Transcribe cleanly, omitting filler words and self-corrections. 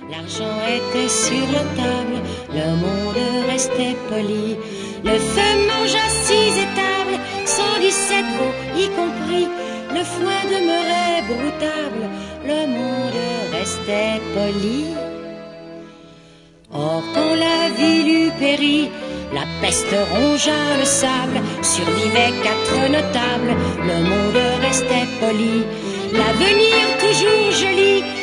L'argent était sur la table, le monde restait poli. Le feu mangea 6 étables, 117 veaux y compris. Le foin demeurait broutable, le monde restait poli. Or quand la ville eut péri, la peste rongea le sable, survivaient 4 notables, le monde restait poli. L'avenir toujours joli